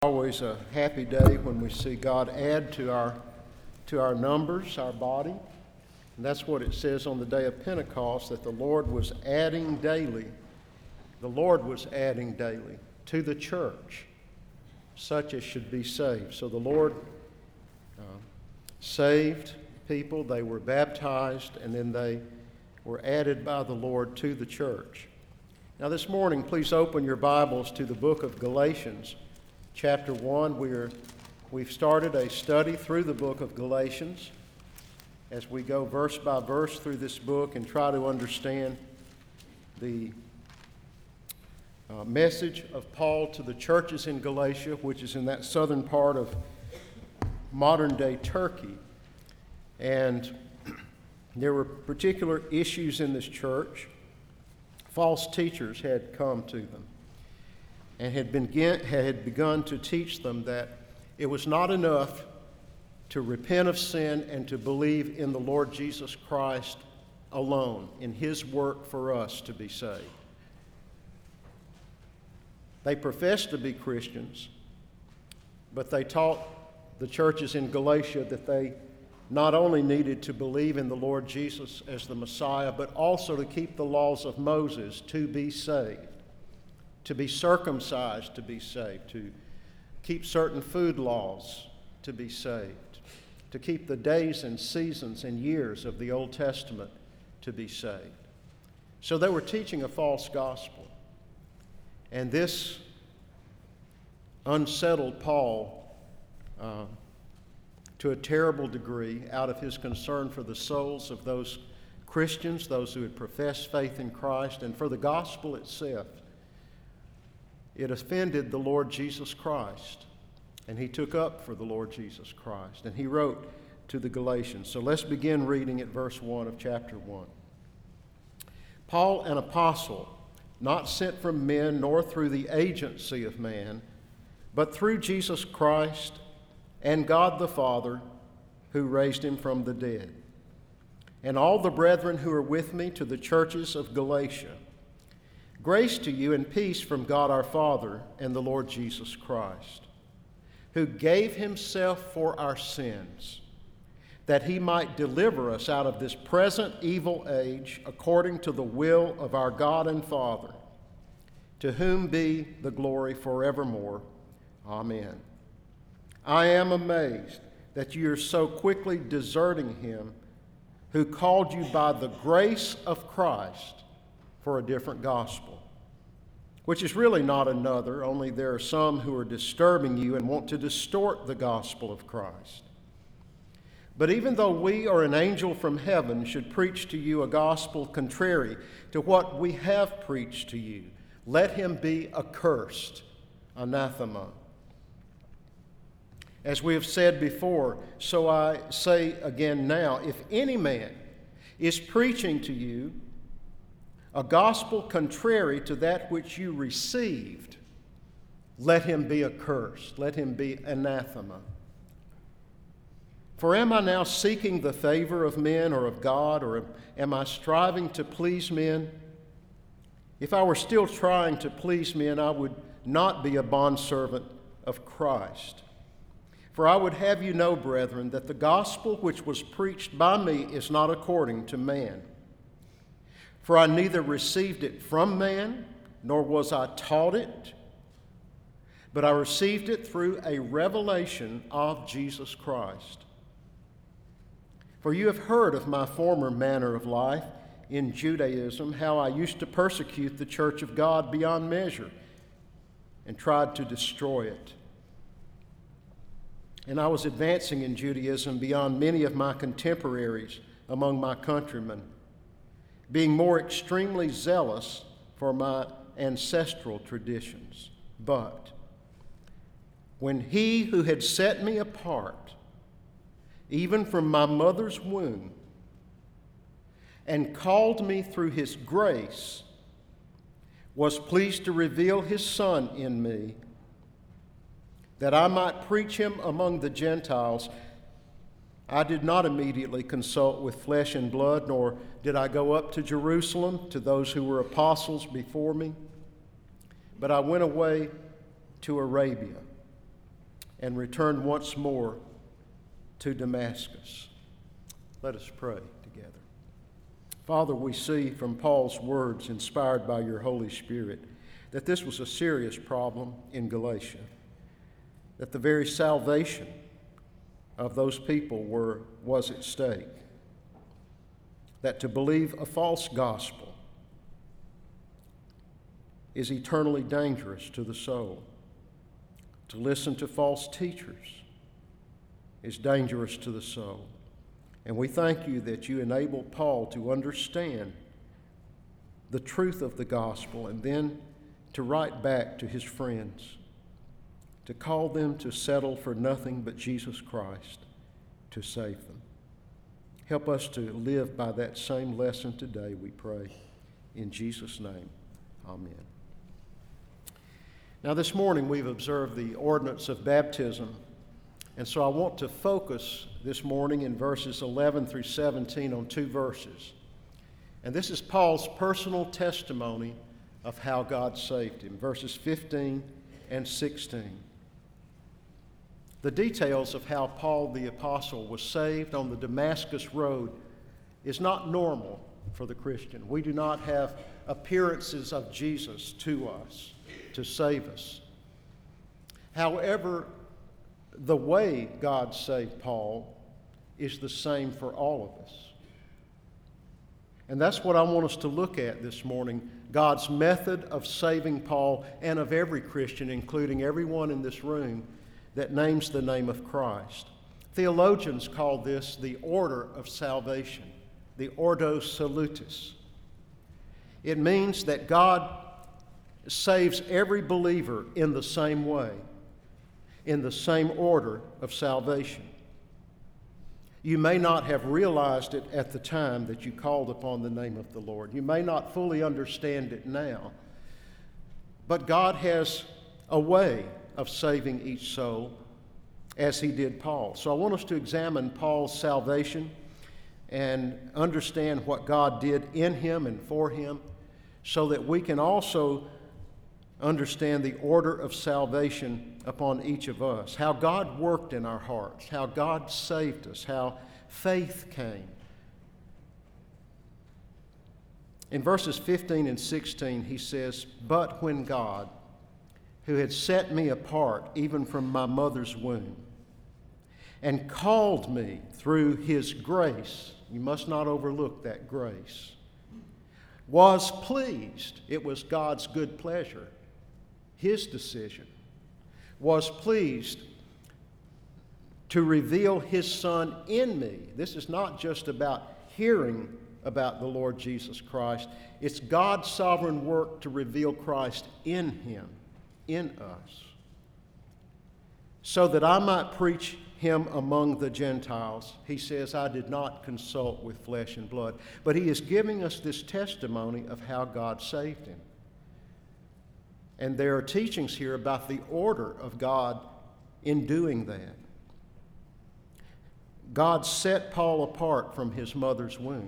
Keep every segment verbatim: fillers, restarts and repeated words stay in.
Always a happy day when we see God add to our to our numbers, our body. And that's what it says on the day of Pentecost, that the Lord was adding daily. The Lord was adding daily to the church, such as should be saved. So the Lord uh, saved people, they were baptized, and then they were added by the Lord to the church. Now this morning, please open your Bibles to the book of Galatians. Chapter one, we're, we've started a study through the book of Galatians as we go verse by verse through this book and try to understand the uh, message of Paul to the churches in Galatia, which is in that southern part of modern-day Turkey. And there were particular issues in this church. False teachers had come to them and had, been, had begun to teach them that it was not enough to repent of sin and to believe in the Lord Jesus Christ alone, in His work for us to be saved. They professed to be Christians, but they taught the churches in Galatia that they not only needed to believe in the Lord Jesus as the Messiah, but also to keep the laws of Moses to be saved. To be circumcised to be saved, to keep certain food laws to be saved, to keep the days and seasons and years of the Old Testament to be saved. So they were teaching a false gospel. And this unsettled Paul uh, to a terrible degree out of his concern for the souls of those Christians, those who had professed faith in Christ, and for the gospel itself. It offended the Lord Jesus Christ, and he took up for the Lord Jesus Christ, and he wrote to the Galatians. So let's begin reading at verse one of chapter one. Paul, an apostle, not sent from men nor through the agency of man, but through Jesus Christ and God the Father, who raised him from the dead, and all the brethren who are with me, to the churches of Galatia. Grace to you and peace from God our Father and the Lord Jesus Christ, who gave himself for our sins, that he might deliver us out of this present evil age, according to the will of our God and Father, to whom be the glory forevermore. Amen. I am amazed that you are so quickly deserting him who called you by the grace of Christ for a different gospel, which is really not another, only there are some who are disturbing you and want to distort the gospel of Christ. But even though we or an angel from heaven should preach to you a gospel contrary to what we have preached to you, let him be accursed, anathema. As we have said before, so I say again now, if any man is preaching to you a gospel contrary to that which you received, let him be accursed, let him be anathema. For am I now seeking the favor of men or of God, or am I striving to please men? If I were still trying to please men, I would not be a bondservant of Christ. For I would have you know, brethren, that the gospel which was preached by me is not according to man. For I neither received it from man, nor was I taught it, but I received it through a revelation of Jesus Christ. For you have heard of my former manner of life in Judaism, how I used to persecute the church of God beyond measure and tried to destroy it. And I was advancing in Judaism beyond many of my contemporaries among my countrymen, being more extremely zealous for my ancestral traditions. But when he who had set me apart, even from my mother's womb, and called me through his grace, was pleased to reveal his Son in me, that I might preach him among the Gentiles, I did not immediately consult with flesh and blood, nor did I go up to Jerusalem to those who were apostles before me, but I went away to Arabia, and returned once more to Damascus. Let us pray together. Father, we see from Paul's words, inspired by your Holy Spirit, that this was a serious problem in Galatia, that the very salvation of those people were, was at stake, that to believe a false gospel is eternally dangerous to the soul. To listen to false teachers is dangerous to the soul. And we thank you that you enable Paul to understand the truth of the gospel and then to write back to his friends, to call them to settle for nothing but Jesus Christ to save them. Help us to live by that same lesson today, we pray. In Jesus' name, amen. Now, this morning we've observed the ordinance of baptism, and so I want to focus this morning in verses eleven through seventeen on two verses. And this is Paul's personal testimony of how God saved him, verses fifteen and sixteen. The details of how Paul the Apostle was saved on the Damascus Road is not normal for the Christian. We do not have appearances of Jesus to us to save us. However, the way God saved Paul is the same for all of us. And that's what I want us to look at this morning, God's method of saving Paul and of every Christian, including everyone in this room that names the name of Christ. Theologians call this the order of salvation, the Ordo Salutis. It means that God saves every believer in the same way, in the same order of salvation. You may not have realized it at the time that you called upon the name of the Lord. You may not fully understand it now, but God has a way of saving each soul as he did Paul. So I want us to examine Paul's salvation and understand what God did in him and for him so that we can also understand the order of salvation upon each of us, how God worked in our hearts, how God saved us, how faith came. In verses fifteen and sixteen, he says, "But when God, who had set me apart even from my mother's womb, and called me through his grace," you must not overlook that grace, "was pleased," it was God's good pleasure, his decision, was pleased to reveal his Son in me. This is not just about hearing about the Lord Jesus Christ. It's God's sovereign work to reveal Christ in him, in us, so that I might preach him among the Gentiles. He says, "I did not consult with flesh and blood." But he is giving us this testimony of how God saved him. And there are teachings here about the order of God in doing that. God set Paul apart from his mother's womb.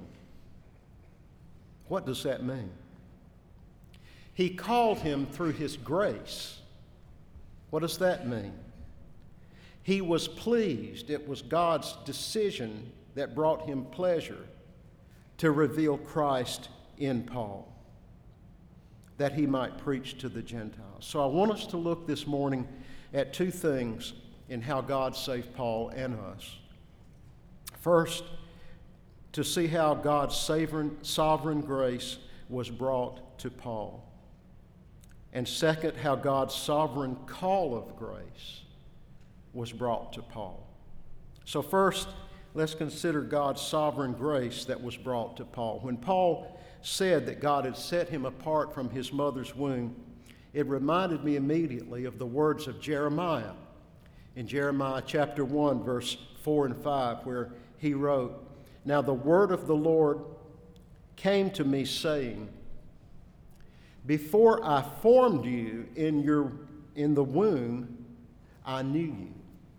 What does that mean? He called him through his grace. What does that mean? He was pleased. It was God's decision that brought him pleasure to reveal Christ in Paul, that he might preach to the Gentiles. So I want us to look this morning at two things in how God saved Paul and us. First, to see how God's sovereign, sovereign grace was brought to Paul. And second, how God's sovereign call of grace was brought to Paul. So first, let's consider God's sovereign grace that was brought to Paul. When Paul said that God had set him apart from his mother's womb, it reminded me immediately of the words of Jeremiah in Jeremiah chapter one, verse four and five, where he wrote, "Now the word of the Lord came to me, saying, Before I formed you in your in the womb, I knew you.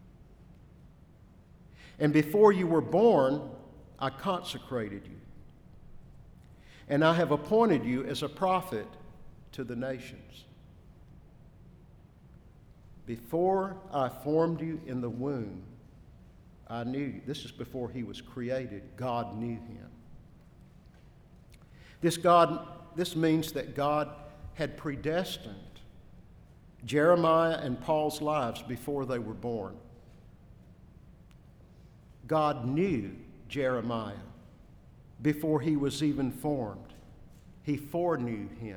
And before you were born, I consecrated you. And I have appointed you as a prophet to the nations." Before I formed you in the womb, I knew you. This is before he was created. God knew him. This God, this means that God had predestined Jeremiah and Paul's lives before they were born. God knew Jeremiah before he was even formed. He foreknew him.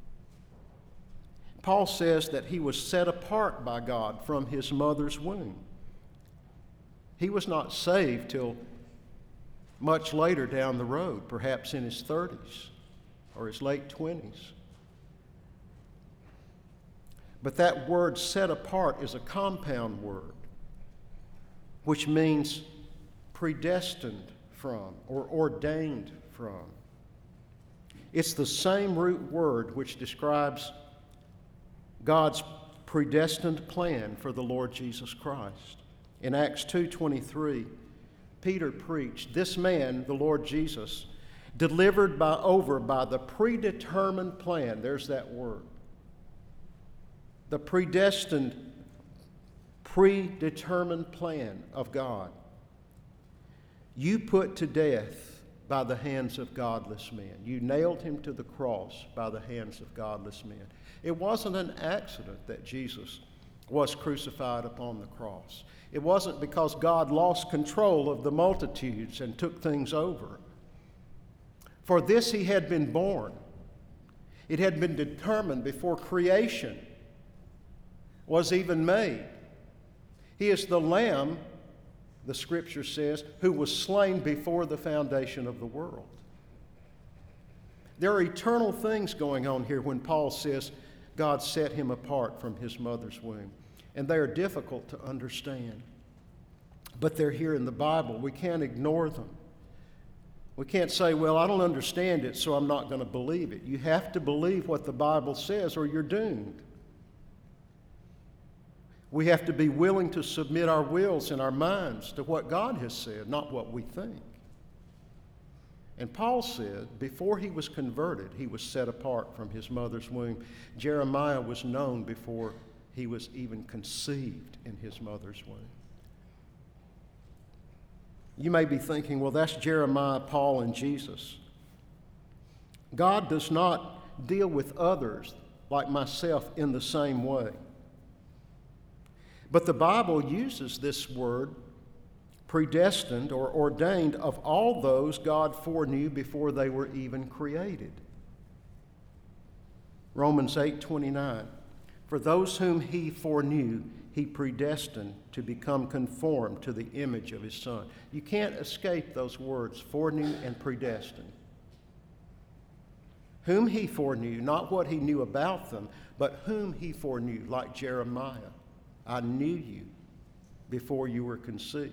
Paul says that he was set apart by God from his mother's womb. He was not saved till much later down the road, perhaps in his thirties or his late twenties. But that word set apart is a compound word, which means predestined from or ordained from. It's the same root word which describes God's predestined plan for the Lord Jesus Christ. In Acts two twenty-three, Peter preached, "This man, the Lord Jesus, delivered by over by the predetermined plan," there's that word, the predestined, predetermined plan of God, "you put to death by the hands of godless men." You nailed him to the cross by the hands of godless men. It wasn't an accident that Jesus was crucified upon the cross. It wasn't because God lost control of the multitudes and took things over. For this he had been born. It had been determined before creation was even made. He is the Lamb, the Scripture says, who was slain before the foundation of the world. There are eternal things going on here when Paul says God set him apart from his mother's womb. And they are difficult to understand. But they're here in the Bible. We can't ignore them. We can't say, well, I don't understand it, so I'm not going to believe it. You have to believe what the Bible says or you're doomed. We have to be willing to submit our wills and our minds to what God has said, not what we think. And Paul said, before he was converted, he was set apart from his mother's womb. Jeremiah was known before he was even conceived in his mother's womb. You may be thinking, well, that's Jeremiah, Paul, and Jesus. God does not deal with others like myself in the same way. But the Bible uses this word, predestined or ordained, of all those God foreknew before they were even created. Romans eight twenty-nine. For those whom he foreknew, he predestined to become conformed to the image of his Son. You can't escape those words, foreknew and predestined. Whom he foreknew, not what he knew about them, but whom he foreknew, like Jeremiah. I knew you before you were conceived.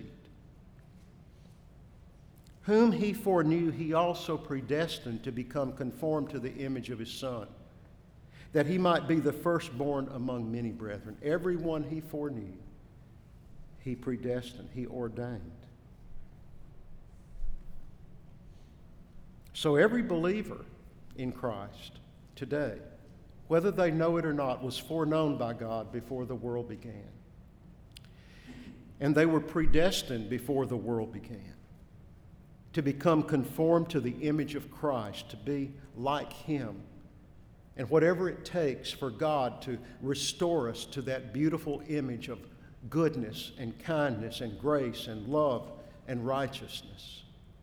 Whom he foreknew, he also predestined to become conformed to the image of his Son, that he might be the firstborn among many brethren. Everyone he foreknew, he predestined, he ordained. So every believer in Christ today, whether they know it or not, was foreknown by God before the world began. And they were predestined before the world began to become conformed to the image of Christ, to be like him. And whatever it takes for God to restore us to that beautiful image of goodness and kindness and grace and love and righteousness.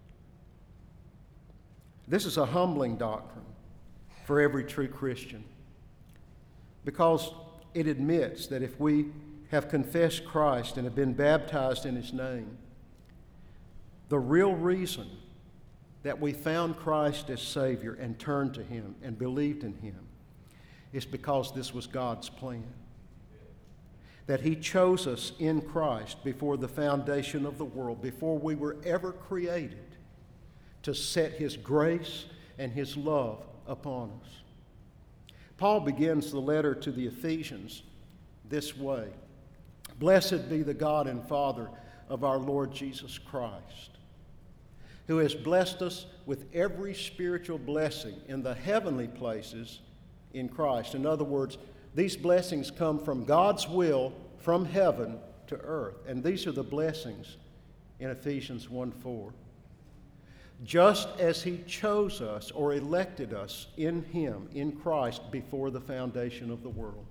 This is a humbling doctrine for every true Christian, because it admits that if we have confessed Christ and have been baptized in his name, the real reason that we found Christ as Savior and turned to him and believed in him is because this was God's plan. That he chose us in Christ before the foundation of the world, before we were ever created, to set his grace and his love upon us. Paul begins the letter to the Ephesians this way: Blessed be the God and Father of our Lord Jesus Christ, who has blessed us with every spiritual blessing in the heavenly places in Christ. In other words, these blessings come from God's will from heaven to earth. And these are the blessings in Ephesians one four. Just as he chose us or elected us in him, in Christ, before the foundation of the world,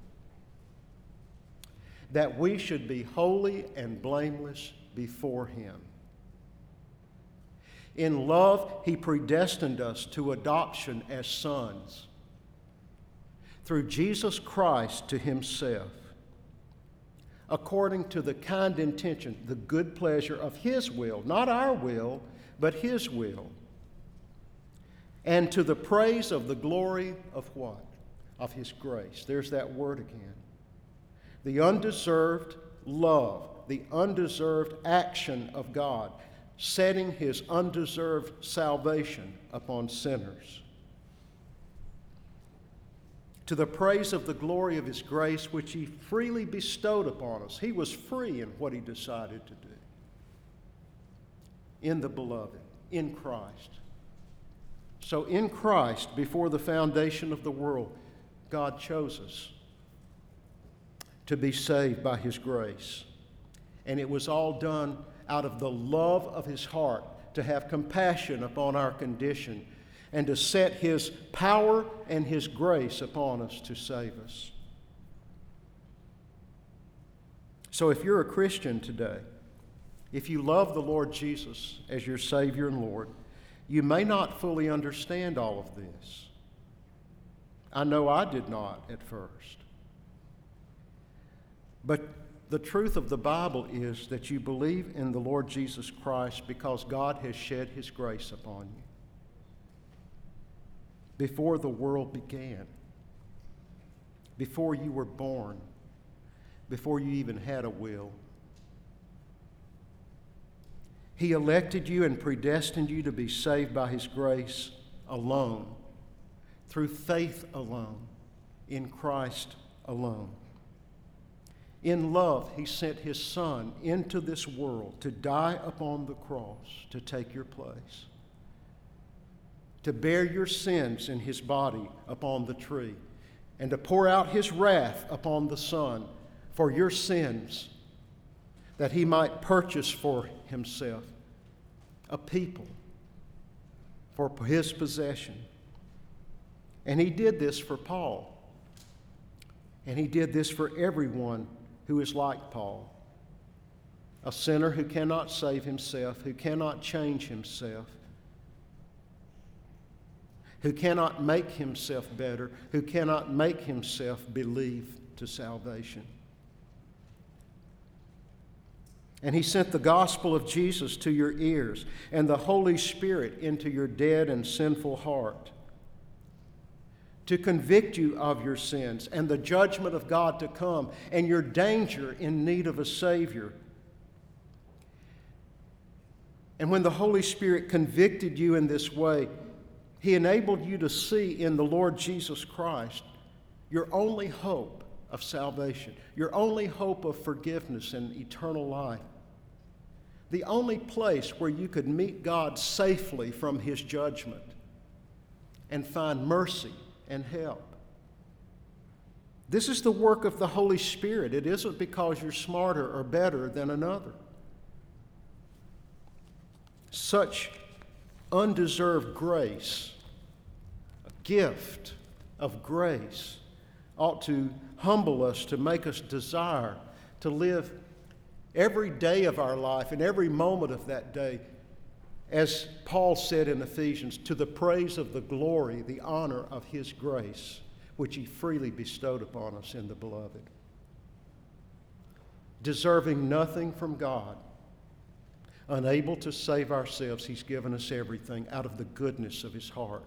that we should be holy and blameless before him. In love, he predestined us to adoption as sons through Jesus Christ to himself, according to the kind intention, the good pleasure of his will, not our will, but his will, and to the praise of the glory of what? Of his grace. There's that word again. The undeserved love, the undeserved action of God, setting his undeserved salvation upon sinners. To the praise of the glory of his grace, which he freely bestowed upon us. He was free in what he decided to do. In the beloved, in Christ. So in Christ, before the foundation of the world, God chose us to be saved by his grace. And it was all done out of the love of his heart, to have compassion upon our condition and to set his power and his grace upon us to save us. So if you're a Christian today, if you love the Lord Jesus as your Savior and Lord, you may not fully understand all of this. I know I did not at first. But the truth of the Bible is that you believe in the Lord Jesus Christ because God has shed his grace upon you before the world began, before you were born, before you even had a will. He elected you and predestined you to be saved by his grace alone, through faith alone, in Christ alone. In love, he sent his Son into this world to die upon the cross to take your place, to bear your sins in his body upon the tree, and to pour out his wrath upon the Son for your sins, that he might purchase for himself a people for his possession. And he did this for Paul. And he did this for everyone who is like Paul, a sinner who cannot save himself, who cannot change himself, who cannot make himself better, who cannot make himself believe to salvation. And he sent the gospel of Jesus to your ears and the Holy Spirit into your dead and sinful heart, to convict you of your sins and the judgment of God to come and your danger in need of a Savior. And when the Holy Spirit convicted you in this way, he enabled you to see in the Lord Jesus Christ your only hope of salvation, your only hope of forgiveness and eternal life, the only place where you could meet God safely from his judgment and find mercy and help. This is the work of the Holy Spirit. It isn't because you're smarter or better than another. Such undeserved grace, a gift of grace, ought to humble us, to make us desire to live every day of our life and every moment of that day, as Paul said in Ephesians, to the praise of the glory, the honor of his grace, which he freely bestowed upon us in the beloved. Deserving nothing from God, unable to save ourselves, he's given us everything out of the goodness of his heart.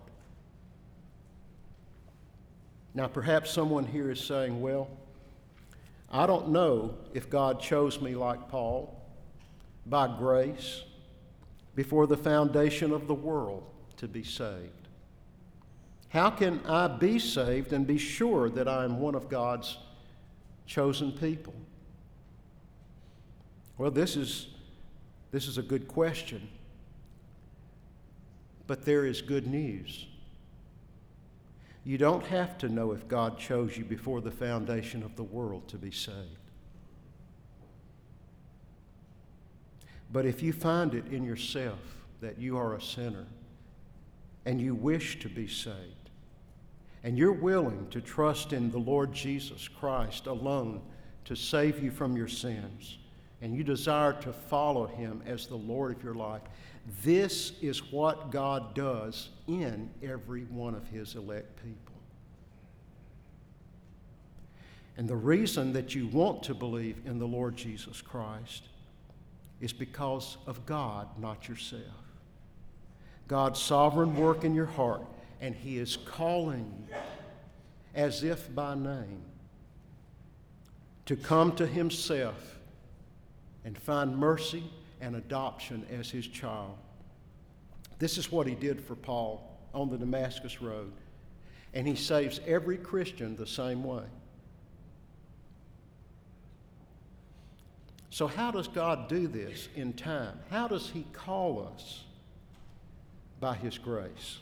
Now, perhaps someone here is saying, well, I don't know if God chose me like Paul by grace before the foundation of the world to be saved. How can I be saved and be sure that I am one of God's chosen people? Well, this is, this is a good question, but there is good news. You don't have to know if God chose you before the foundation of the world to be saved. But if you find it in yourself that you are a sinner and you wish to be saved, and you're willing to trust in the Lord Jesus Christ alone to save you from your sins, and you desire to follow him as the Lord of your life, this is what God does in every one of his elect people. And the reason that you want to believe in the Lord Jesus Christ is because of God, not yourself. God's sovereign work in your heart, and he is calling you as if by name to come to himself and find mercy and adoption as his child. This is what he did for Paul on the Damascus Road, and he saves every Christian the same way. So how does God do this in time? How does he call us? By his grace.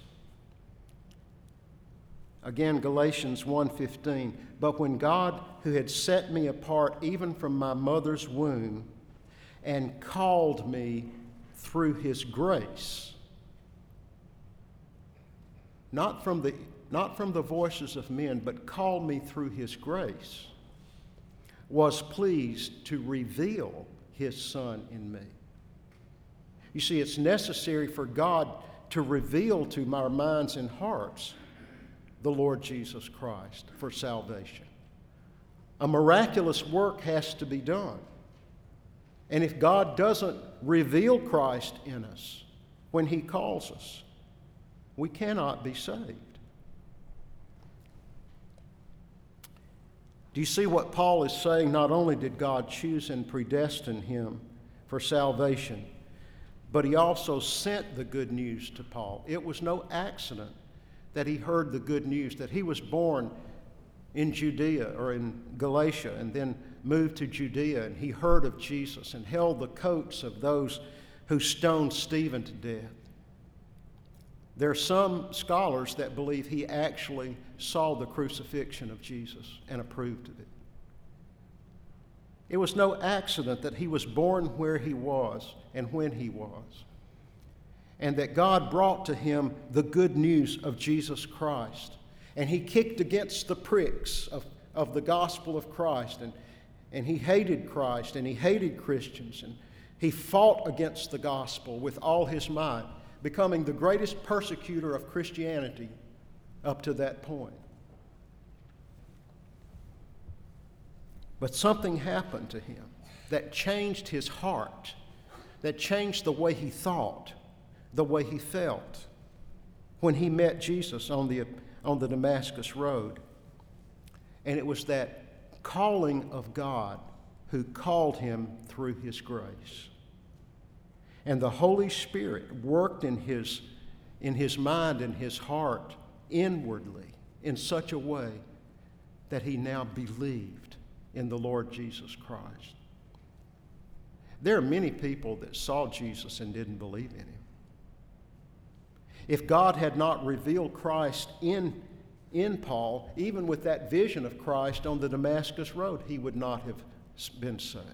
Again, Galatians one fifteen, but when God, who had set me apart even from my mother's womb and called me through his grace, not from the, not from the voices of men, but called me through his grace, was pleased to reveal his Son in me. You see, it's necessary for God to reveal to our minds and hearts the Lord Jesus Christ for salvation. A miraculous work has to be done. And if God doesn't reveal Christ in us when he calls us, we cannot be saved. Do you see what Paul is saying? Not only did God choose and predestine him for salvation, but he also sent the good news to Paul. It was no accident that he heard the good news, that he was born in Judea or in Galatia and then moved to Judea, and he heard of Jesus and held the coats of those who stoned Stephen to death. There are some scholars that believe he actually saw the crucifixion of Jesus and approved of it. It was no accident that he was born where he was and when he was, and that God brought to him the good news of Jesus Christ. And he kicked against the pricks of, of the gospel of Christ, and, and he hated Christ, and he hated Christians, and he fought against the gospel with all his might, becoming the greatest persecutor of Christianity up to that point. But something happened to him that changed his heart, that changed the way he thought, the way he felt when he met Jesus on the, on the Damascus Road. And it was that calling of God who called him through his grace. And the Holy Spirit worked in his, in his mind and his heart inwardly in such a way that he now believed in the Lord Jesus Christ. There are many people that saw Jesus and didn't believe in him. If God had not revealed Christ in, in Paul, even with that vision of Christ on the Damascus Road, he would not have been saved.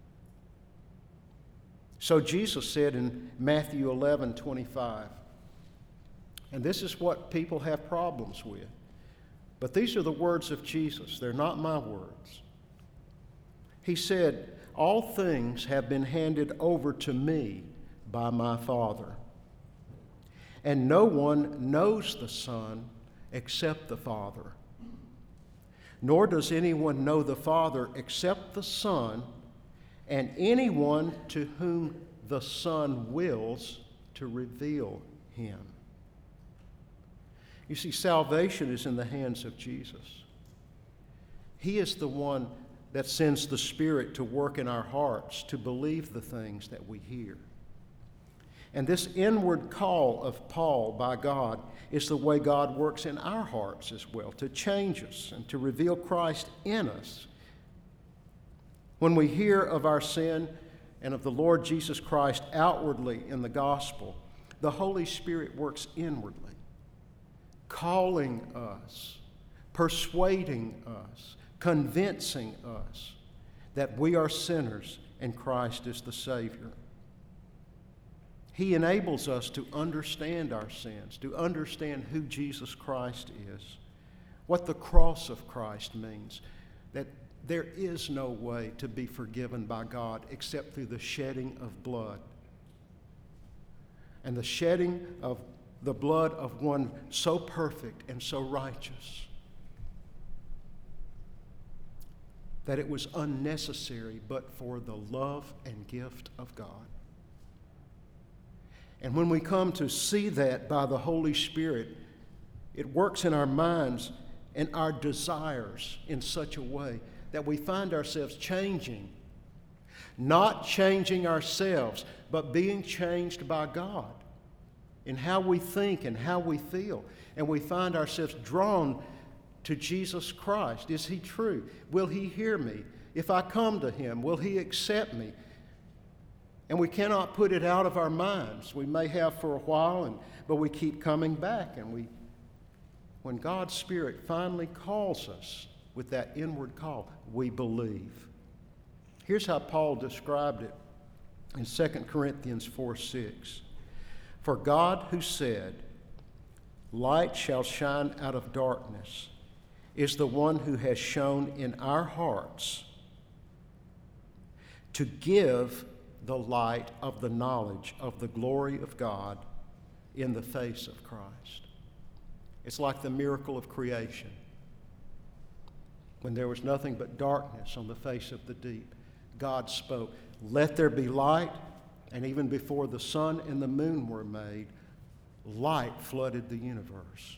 So Jesus said in Matthew eleven twenty-five, and this is what people have problems with, but these are the words of Jesus. They're not my words. He said, all things have been handed over to me by my Father, and no one knows the Son except the Father, nor does anyone know the Father except the Son, and anyone to whom the Son wills to reveal him. You see, salvation is in the hands of Jesus. He is the one that sends the Spirit to work in our hearts to believe the things that we hear. And this inward call of Paul by God is the way God works in our hearts as well, to change us and to reveal Christ in us. When we hear of our sin and of the Lord Jesus Christ outwardly in the gospel, the Holy Spirit works inwardly calling us, persuading us, convincing us that we are sinners and Christ is the Savior. He enables us to understand our sins, to understand who Jesus Christ is, what the cross of Christ means, that there is no way to be forgiven by God except through the shedding of blood. And the shedding of the blood of one so perfect and so righteous that it was unnecessary but for the love and gift of God. And when we come to see that by the Holy Spirit, it works in our minds and our desires in such a way that we find ourselves changing. Not changing ourselves, but being changed by God in how we think and how we feel. And we find ourselves drawn to Jesus Christ. Is He true? Will He hear me? If I come to Him, will He accept me? And we cannot put it out of our minds. We may have for a while, and, but we keep coming back. And we, when God's Spirit finally calls us with that inward call, we believe. Here's how Paul described it in Second Corinthians four six. For God who said, "Light shall shine out of darkness," is the one who has shone in our hearts to give the light of the knowledge of the glory of God in the face of Christ. It's like the miracle of creation. When there was nothing but darkness on the face of the deep, God spoke, "Let there be light," and even before the sun and the moon were made, light flooded the universe.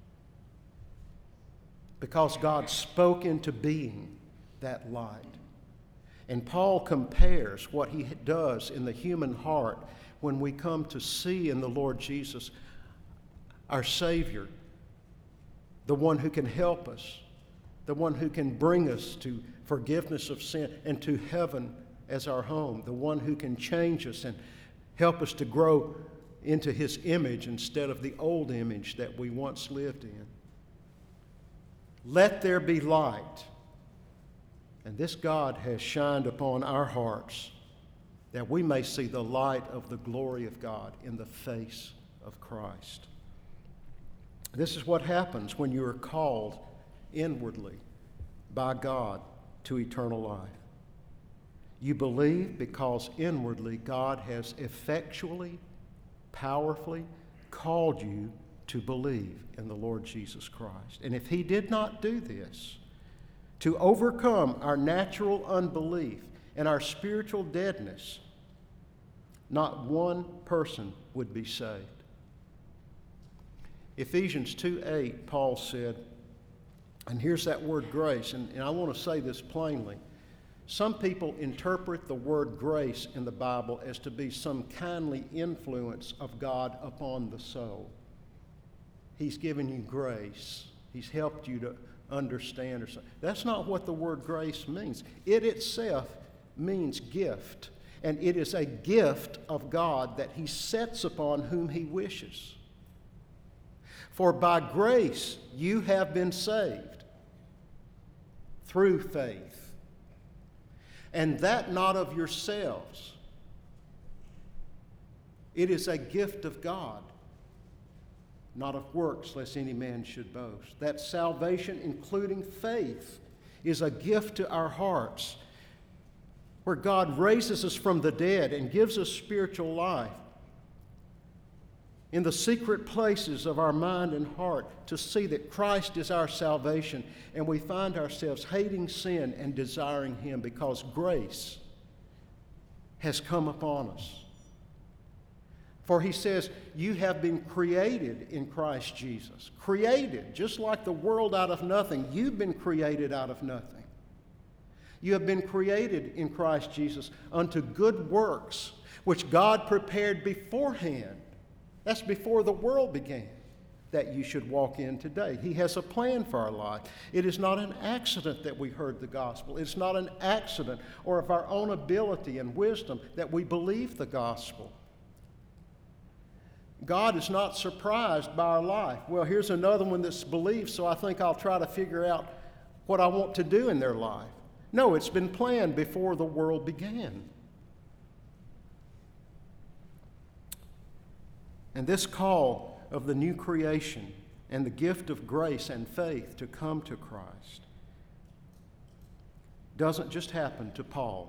Because God spoke into being that light. And Paul compares what he does in the human heart when we come to see in the Lord Jesus our Savior, the one who can help us, the one who can bring us to forgiveness of sin and to heaven as our home, the one who can change us and help us to grow into His image instead of the old image that we once lived in. Let there be light. And this God has shined upon our hearts that we may see the light of the glory of God in the face of Christ. This is what happens when you are called inwardly by God to eternal life. You believe because inwardly God has effectually, powerfully called you to believe in the Lord Jesus Christ. And if He did not do this, to overcome our natural unbelief and our spiritual deadness, not one person would be saved. Ephesians two eight, Paul said, and here's that word grace, and, and I want to say this plainly. Some people interpret the word grace in the Bible as to be some kindly influence of God upon the soul. He's given you grace. He's helped you to understand or something. That's not what the word grace means. It itself means gift, and it is a gift of God that He sets upon whom He wishes. For by grace you have been saved through faith, and that not of yourselves. It is a gift of God, not of works, lest any man should boast. That salvation, including faith, is a gift to our hearts, where God raises us from the dead and gives us spiritual life in the secret places of our mind and heart to see that Christ is our salvation, and we find ourselves hating sin and desiring Him because grace has come upon us. For He says, you have been created in Christ Jesus. Created, just like the world out of nothing. You've been created out of nothing. You have been created in Christ Jesus unto good works, which God prepared beforehand. That's before the world began, that you should walk in today. He has a plan for our life. It is not an accident that we heard the gospel. It's not an accident or of our own ability and wisdom that we believe the gospel. God is not surprised by our life. Well, here's another one that's believed, so I think I'll try to figure out what I want to do in their life. No, it's been planned before the world began. And this call of the new creation and the gift of grace and faith to come to Christ doesn't just happen to Paul.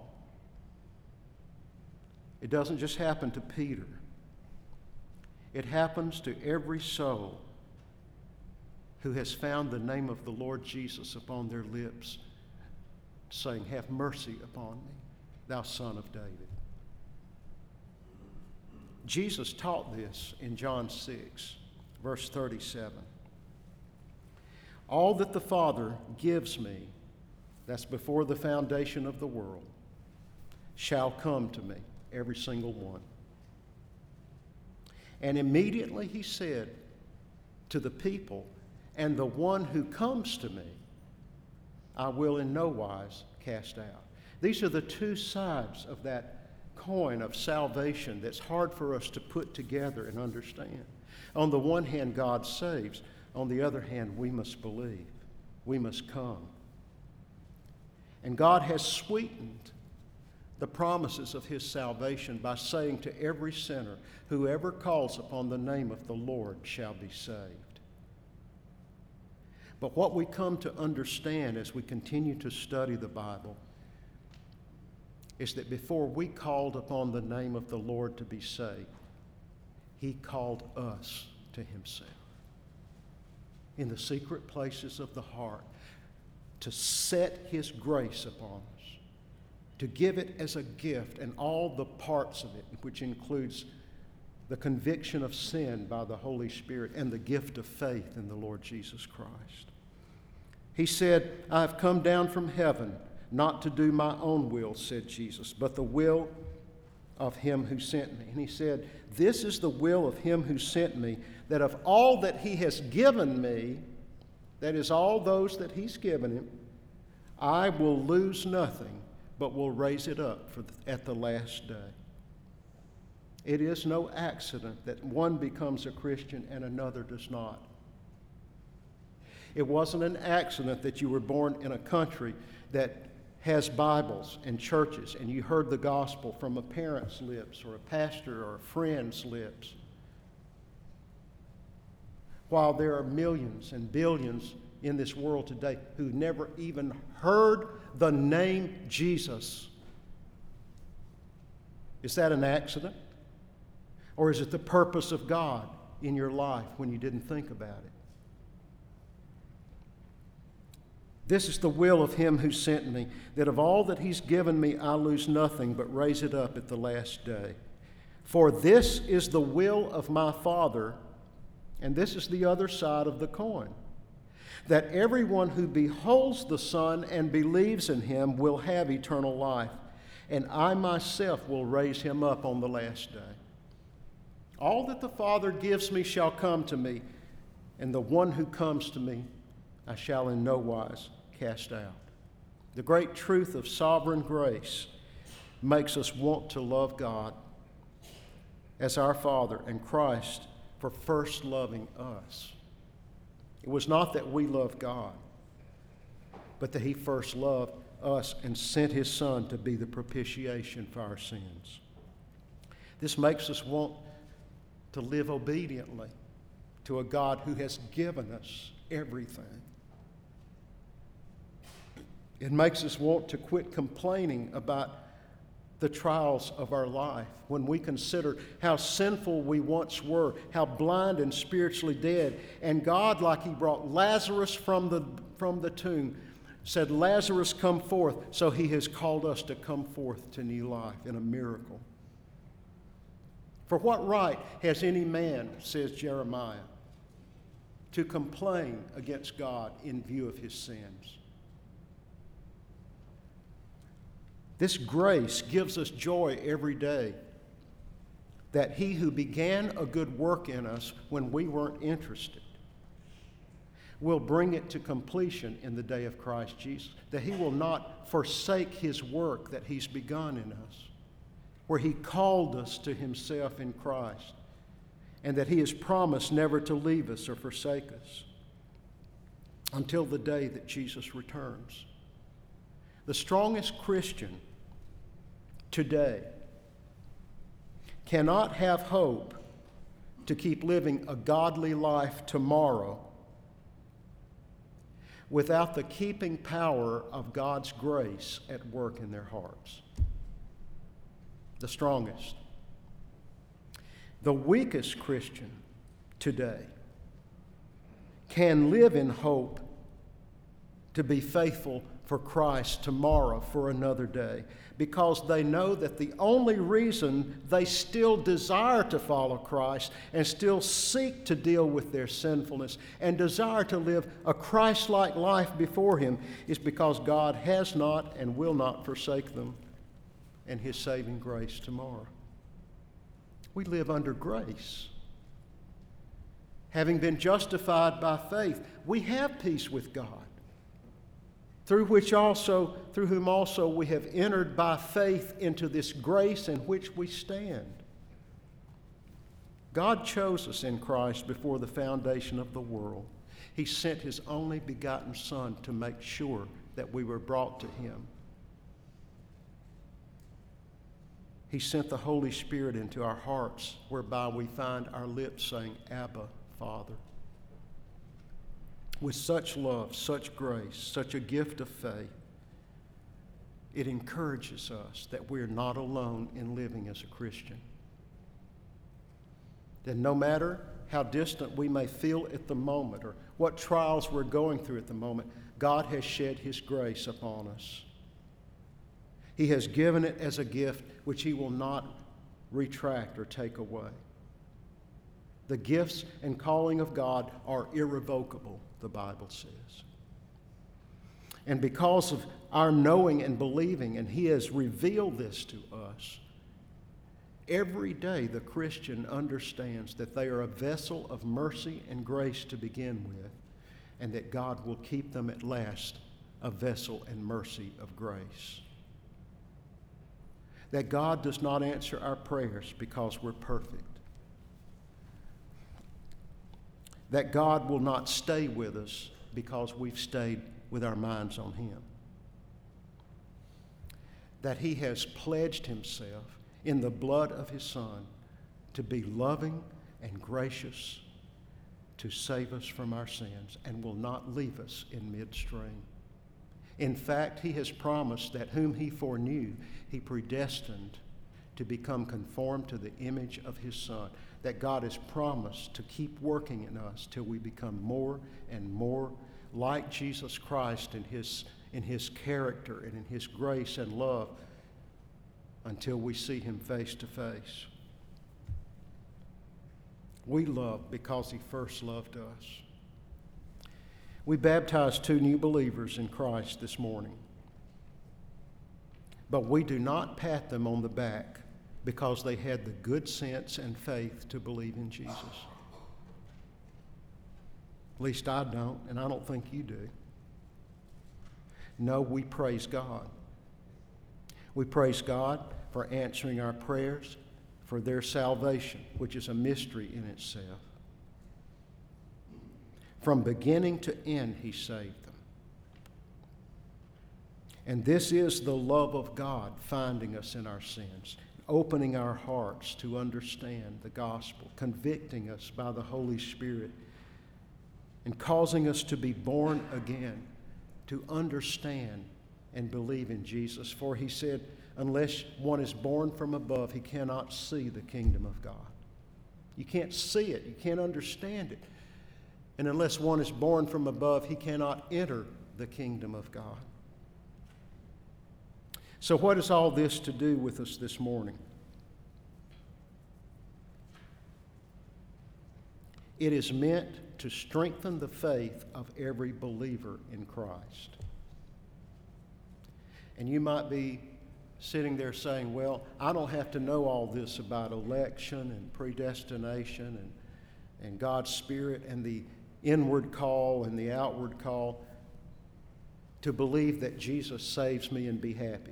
It doesn't just happen to Peter. It happens to every soul who has found the name of the Lord Jesus upon their lips, saying, "Have mercy upon me, thou Son of David." Jesus taught this in John six, verse thirty-seven. "All that the Father gives me," that's before the foundation of the world, "shall come to me," every single one. And immediately he said to the people, "And the one who comes to me, I will in no wise cast out." These are the two sides of that coin of salvation that's hard for us to put together and understand. On the one hand, God saves. On the other hand, we must believe. We must come. And God has sweetened the promises of his salvation by saying to every sinner, "Whoever calls upon the name of the Lord shall be saved." But what we come to understand as we continue to study the Bible is that before we called upon the name of the Lord to be saved, he called us to himself in the secret places of the heart to set his grace upon us, to give it as a gift and all the parts of it, which includes the conviction of sin by the Holy Spirit and the gift of faith in the Lord Jesus Christ. He said, "I have come down from heaven not to do my own will," said Jesus, "but the will of him who sent me." And he said, "This is the will of him who sent me, that of all that he has given me," that is, all those that he's given him, "I will lose nothing, but will raise it up for the, at the last day." It is no accident that one becomes a Christian and another does not. It wasn't an accident that you were born in a country that has Bibles and churches and you heard the gospel from a parent's lips or a pastor or a friend's lips, while there are millions and billions in this world today who never even heard the name Jesus. Is that an accident? Or is it the purpose of God in your life when you didn't think about it? "This is the will of him who sent me, that of all that he's given me I lose nothing, but raise it up at the last day. For this is the will of my Father," and this is the other side of the coin, "that everyone who beholds the Son and believes in him will have eternal life, and I myself will raise him up on the last day. All that the Father gives me shall come to me, and the one who comes to me I shall in no wise cast out." The great truth of sovereign grace makes us want to love God as our Father and Christ for first loving us. It was not that we loved God, but that he first loved us and sent his Son to be the propitiation for our sins. This makes us want to live obediently to a God who has given us everything. It makes us want to quit complaining about the trials of our life when we consider how sinful we once were, how blind and spiritually dead. And God, like he brought Lazarus from the, from the tomb, said, "Lazarus, come forth." So he has called us to come forth to new life in a miracle. "For what right has any man," says Jeremiah, "to complain against God in view of his sins?" This grace gives us joy every day that he who began a good work in us when we weren't interested will bring it to completion in the day of Christ Jesus, that he will not forsake his work that he's begun in us, where he called us to himself in Christ and that He has promised never to leave us or forsake us until the day that Jesus returns. The strongest Christian today cannot have hope to keep living a godly life tomorrow without the keeping power of God's grace at work in their hearts. The strongest. The weakest Christian today can live in hope to be faithful for Christ tomorrow, for another day, because they know that the only reason they still desire to follow Christ and still seek to deal with their sinfulness and desire to live a Christ-like life before Him is because God has not and will not forsake them and His saving grace tomorrow. We live under grace. Having been justified by faith, we have peace with God, through which also, through whom also we have entered by faith into this grace in which we stand. God chose us in Christ before the foundation of the world. He sent His only begotten Son to make sure that we were brought to Him. He sent the Holy Spirit into our hearts, whereby we find our lips saying, Abba, Father. With such love, such grace, such a gift of faith, it encourages us that we're not alone in living as a Christian. That no matter how distant we may feel at the moment or what trials we're going through at the moment, God has shed His grace upon us. He has given it as a gift which He will not retract or take away. The gifts and calling of God are irrevocable, the Bible says. And because of our knowing and believing, and He has revealed this to us, every day the Christian understands that they are a vessel of mercy and grace to begin with, and that God will keep them at last a vessel and mercy of grace. That God does not answer our prayers because we're perfect. That God will not stay with us because we've stayed with our minds on Him. That He has pledged Himself in the blood of His Son to be loving and gracious, to save us from our sins, and will not leave us in midstream. In fact, He has promised that whom He foreknew, He predestined to become conformed to the image of His Son. That God has promised to keep working in us till we become more and more like Jesus Christ in His, in His character and in His grace and love until we see Him face to face. We love because He first loved us. We baptized two new believers in Christ this morning, but we do not pat them on the back because they had the good sense and faith to believe in Jesus. At least I don't, and I don't think you do. No, we praise God. We praise God for answering our prayers, for their salvation, which is a mystery in itself. From beginning to end, He saved them. And this is the love of God finding us in our sins, opening our hearts to understand the gospel, convicting us by the Holy Spirit, and causing us to be born again, to understand and believe in Jesus. For He said, unless one is born from above, he cannot see the kingdom of God. You can't see it. You can't understand it. And unless one is born from above, he cannot enter the kingdom of God. So what is all this to do with us this morning? It is meant to strengthen the faith of every believer in Christ. And you might be sitting there saying, well, I don't have to know all this about election and predestination and, and God's Spirit and the inward call and the outward call to believe that Jesus saves me and be happy.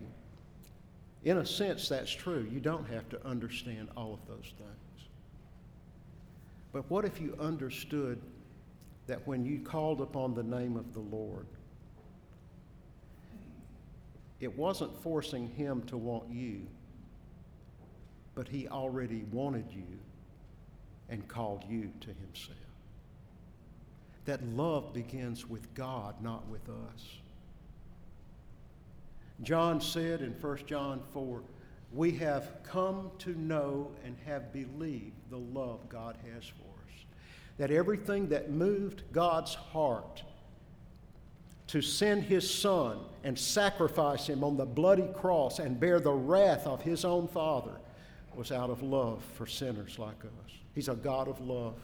In a sense, that's true. You don't have to understand all of those things. But what if you understood that when you called upon the name of the Lord, it wasn't forcing him to want you, but he already wanted you and called you to himself. That love begins with God, not with us. John said in First John four, we have come to know and have believed the love God has for us. That everything that moved God's heart to send his Son and sacrifice him on the bloody cross and bear the wrath of his own Father was out of love for sinners like us. He's a God of love.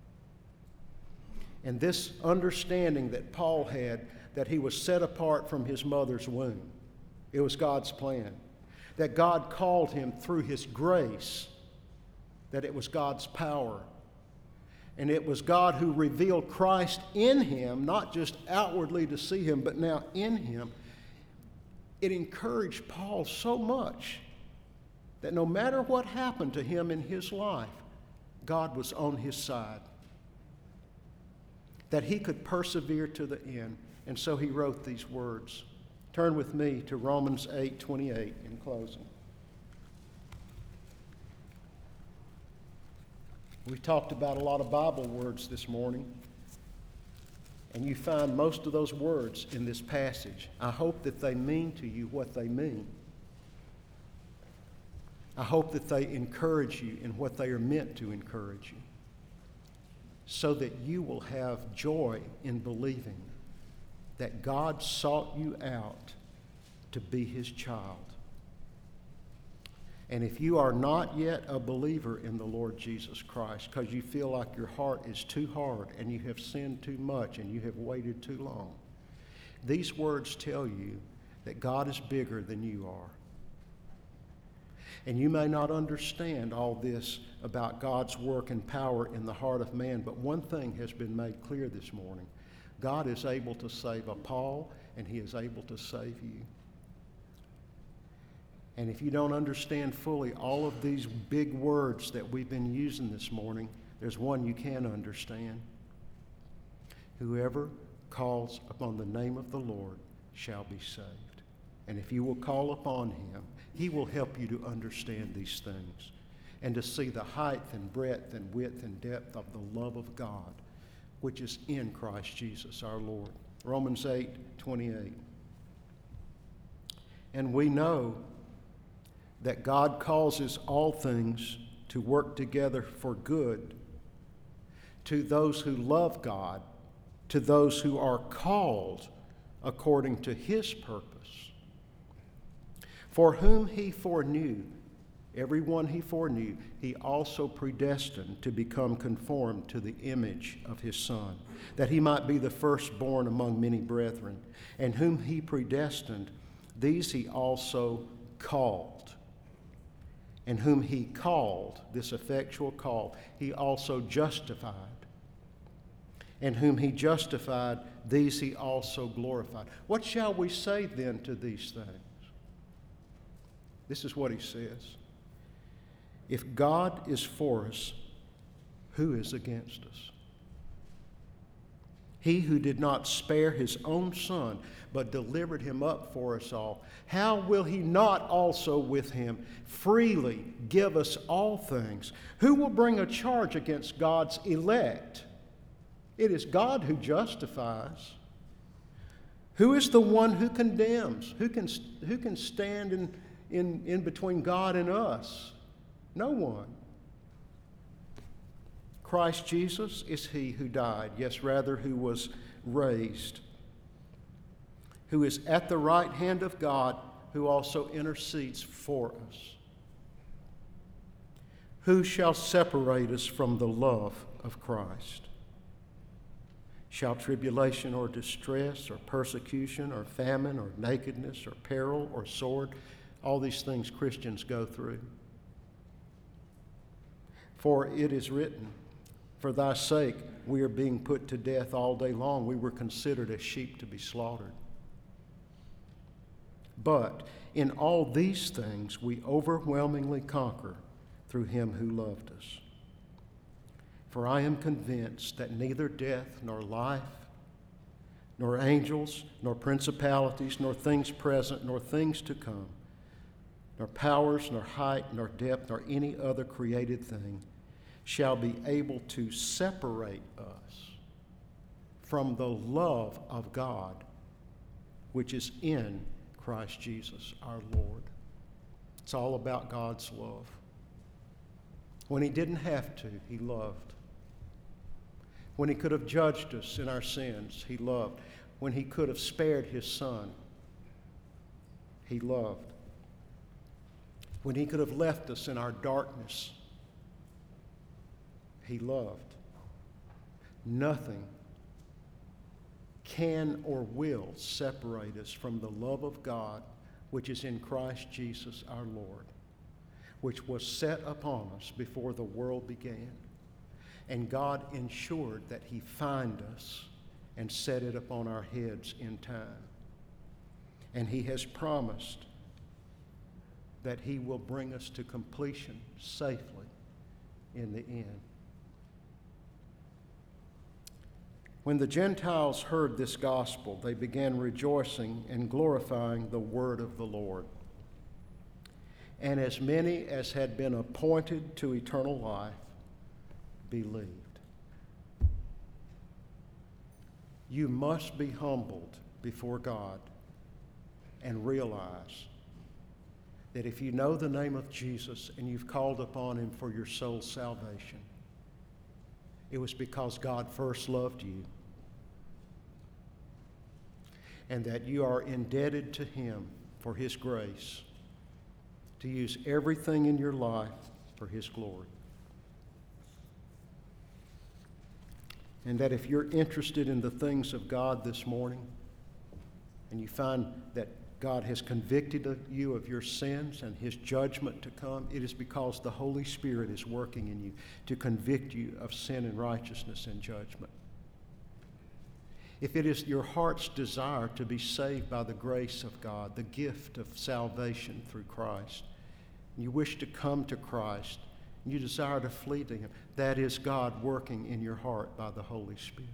And this understanding that Paul had, that he was set apart from his mother's womb, it was God's plan. That God called him through his grace, that it was God's power. And it was God who revealed Christ in him, not just outwardly to see him, but now in him. It encouraged Paul so much that no matter what happened to him in his life, God was on his side. That he could persevere to the end. And so he wrote these words. Turn with me to Romans eight twenty-eight in closing. We talked about a lot of Bible words this morning, and you find most of those words in this passage. I hope that they mean to you what they mean. I hope that they encourage you in what they are meant to encourage you, so that you will have joy in believing that God sought you out to be his child. And if you are not yet a believer in the Lord Jesus Christ because you feel like your heart is too hard and you have sinned too much and you have waited too long, these words tell you that God is bigger than you are. And you may not understand all this about God's work and power in the heart of man, but one thing has been made clear this morning. God is able to save a Paul, and he is able to save you. And if you don't understand fully all of these big words that we've been using this morning, there's one you can understand. Whoever calls upon the name of the Lord shall be saved. And if you will call upon him, he will help you to understand these things and to see the height and breadth and width and depth of the love of God, which is in Christ Jesus our Lord. Romans eight twenty-eight. And we know that God causes all things to work together for good to those who love God, to those who are called according to his purpose. For whom he foreknew, everyone he foreknew, he also predestined to become conformed to the image of his Son, that he might be the firstborn among many brethren. And whom he predestined, these he also called. And whom he called, this effectual call, he also justified. And whom he justified, these he also glorified. What shall we say then to these things? This is what he says. If God is for us, who is against us? He who did not spare his own Son, but delivered him up for us all, how will he not also with him freely give us all things? Who will bring a charge against God's elect? It is God who justifies. Who is the one who condemns? Who can, who can stand in, in, in between God and us? No one. Christ Jesus is he who died, yes, rather, who was raised, who is at the right hand of God, who also intercedes for us. Who shall separate us from the love of Christ? Shall tribulation or distress or persecution or famine or nakedness or peril or sword, all these things Christians go through. For it is written, for thy sake we are being put to death all day long. We were considered as sheep to be slaughtered. But in all these things we overwhelmingly conquer through him who loved us. For I am convinced that neither death nor life, nor angels, nor principalities, nor things present, nor things to come, nor powers, nor height, nor depth, nor any other created thing shall be able to separate us from the love of God, which is in Christ Jesus our Lord. It's all about God's love. When he didn't have to, he loved. When he could have judged us in our sins, he loved. When he could have spared his son, he loved. When he could have left us in our darkness, he loved. Nothing can or will separate us from the love of God which is in Christ Jesus our Lord, which was set upon us before the world began. And God ensured that he find us and set it upon our heads in time. And he has promised that he will bring us to completion safely in the end. When the Gentiles heard this gospel, they began rejoicing and glorifying the word of the Lord. And as many as had been appointed to eternal life believed. You must be humbled before God and realize that if you know the name of Jesus and you've called upon him for your soul's salvation, it was because God first loved you, and that you are indebted to him for his grace to use everything in your life for his glory. And that if you're interested in the things of God this morning, and you find that God has convicted you of your sins and his judgment to come, it is because the Holy Spirit is working in you to convict you of sin and righteousness and judgment. If it is your heart's desire to be saved by the grace of God, the gift of salvation through Christ, and you wish to come to Christ, and you desire to flee to him, that is God working in your heart by the Holy Spirit.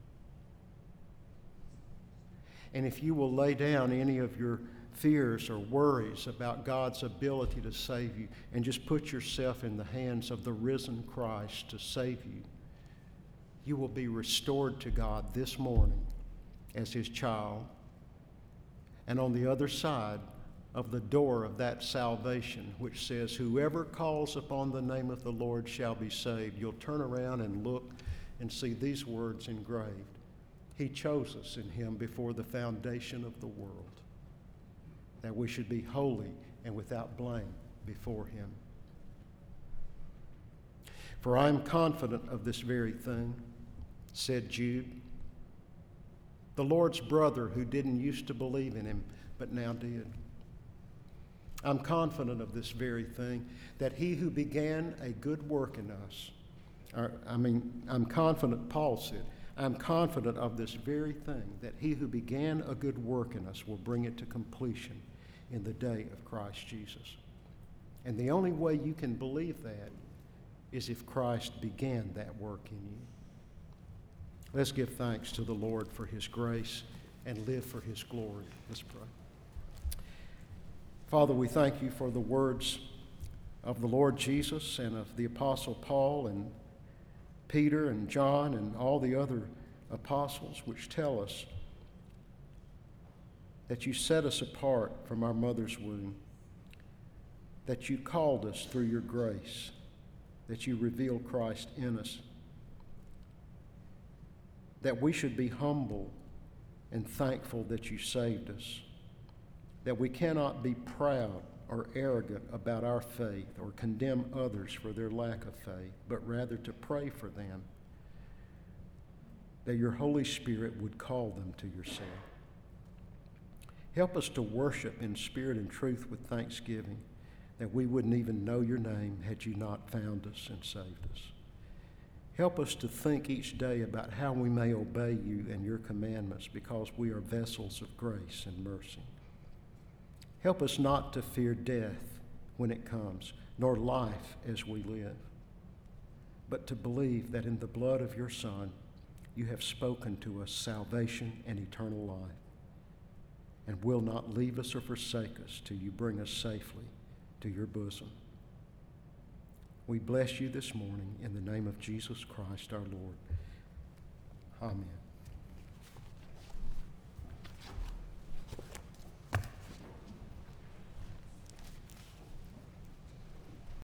And if you will lay down any of your fears or worries about God's ability to save you and just put yourself in the hands of the risen Christ to save you, you will be restored to God this morning as his child. And on the other side of the door of that salvation, which says, whoever calls upon the name of the Lord shall be saved, you'll turn around and look and see these words engraved. He chose us in him before the foundation of the world, that we should be holy and without blame before him. For I am confident of this very thing, said Jude, the Lord's brother who didn't used to believe in him, but now did. I'm confident of this very thing, that he who began a good work in us, or, I mean, I'm confident, Paul said, I'm confident of this very thing, that he who began a good work in us will bring it to completion in the day of Christ Jesus. And the only way you can believe that is if Christ began that work in you. Let's give thanks to the Lord for his grace and live for his glory. Let's pray. Father, we thank you for the words of the Lord Jesus and of the Apostle Paul and Peter and John and all the other apostles, which tell us that you set us apart from our mother's womb, that you called us through your grace, that you revealed Christ in us, that we should be humble and thankful that you saved us, that we cannot be proud or arrogant about our faith or condemn others for their lack of faith, but rather to pray for them, that your Holy Spirit would call them to yourself. Help us to worship in spirit and truth with thanksgiving, that we wouldn't even know your name had you not found us and saved us. Help us to think each day about how we may obey you and your commandments, because we are vessels of grace and mercy. Help us not to fear death when it comes, nor life as we live, but to believe that in the blood of your Son, you have spoken to us salvation and eternal life, and will not leave us or forsake us till you bring us safely to your bosom. We bless you this morning in the name of Jesus Christ our Lord. Amen.